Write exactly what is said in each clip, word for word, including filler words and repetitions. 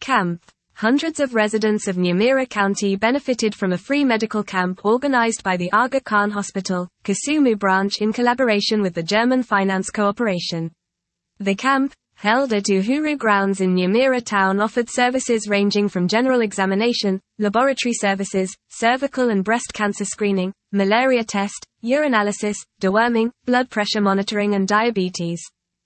Camp. Hundreds of residents of Nyamira County benefited from a free medical camp organized by the Aga Khan Hospital, Kisumu branch in collaboration with the German Finance Corporation. The camp, held at Uhuru grounds in Nyamira town, offered services ranging from general examination, laboratory services, cervical and breast cancer screening, malaria test, urinalysis, deworming, blood pressure monitoring and diabetes.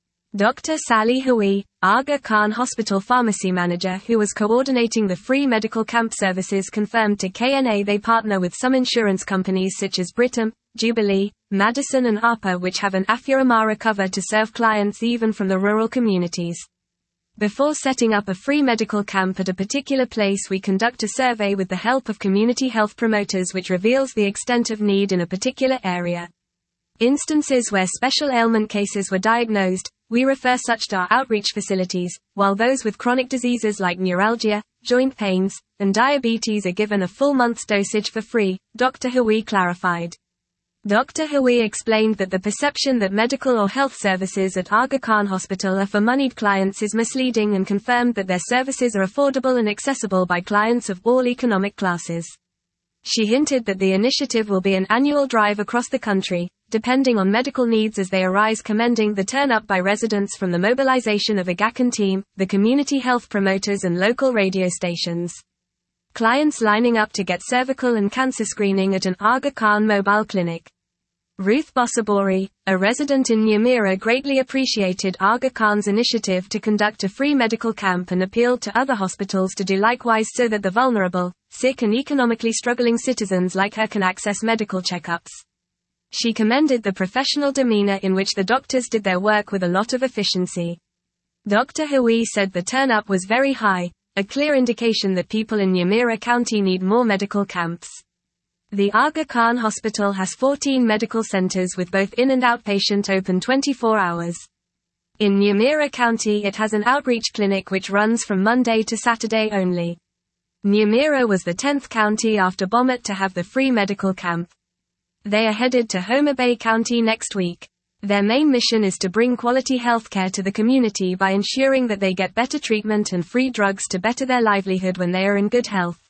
Doctor Sally Hui, Aga Khan Hospital pharmacy manager who was coordinating the free medical camp services, confirmed to K N A they partner with some insurance companies such as Britam, Jubilee, Madison and A P A, which have an Afya Amara cover to serve clients even from the rural communities. Before setting up a free medical camp at a particular place, we conduct a survey with the help of community health promoters which reveals the extent of need in a particular area. Instances where special ailment cases were diagnosed, we refer such to our outreach facilities, while those with chronic diseases like neuralgia, joint pains, and diabetes are given a full month's dosage for free, Doctor Hui clarified. Doctor Hui explained that the perception that medical or health services at Aga Khan Hospital are for moneyed clients is misleading, and confirmed that their services are affordable and accessible by clients of all economic classes. She hinted that the initiative will be an annual drive across the country, depending on medical needs as they arise, commending the turn-up by residents from the mobilization of Aga Khan team, the community health promoters and local radio stations. Clients lining up to get cervical and cancer screening at an Aga Khan mobile clinic. Ruth Bossabori, a resident in Nyamira, greatly appreciated Aga Khan's initiative to conduct a free medical camp and appealed to other hospitals to do likewise so that the vulnerable, sick and economically struggling citizens like her can access medical checkups. She commended the professional demeanor in which the doctors did their work with a lot of efficiency. Doctor Hui said the turn-up was very high, a clear indication that people in Nyamira County need more medical camps. The Aga Khan Hospital has fourteen medical centers with both in- and outpatient open twenty-four hours. In Nyamira County it has an outreach clinic which runs from Monday to Saturday only. Nyamira was the tenth county after Bomet to have the free medical camp. They are headed to Homa Bay County next week. Their main mission is to bring quality healthcare to the community by ensuring that they get better treatment and free drugs to better their livelihood when they are in good health.